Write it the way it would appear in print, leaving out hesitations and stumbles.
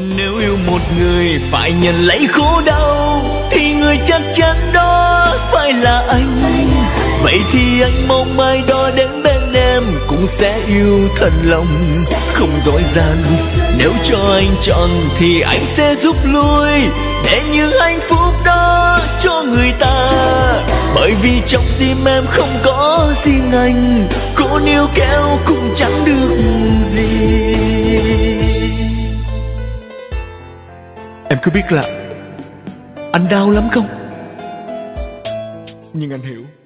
Nếu yêu một người phải nhận lấy khổ đau thì người chắc chắn đó phải là anh. Vậy thì anh mong mai đó đến bên em cũng sẽ yêu thật lòng không dối gian. Nếu cho anh chọn thì anh sẽ giúp lui để những hạnh phúc đó cho người ta. Bởi vì trong tim em không có riêng anh, cô níu kéo cũng chẳng được gì. Em có biết là anh đau lắm không? Nhưng anh hiểu.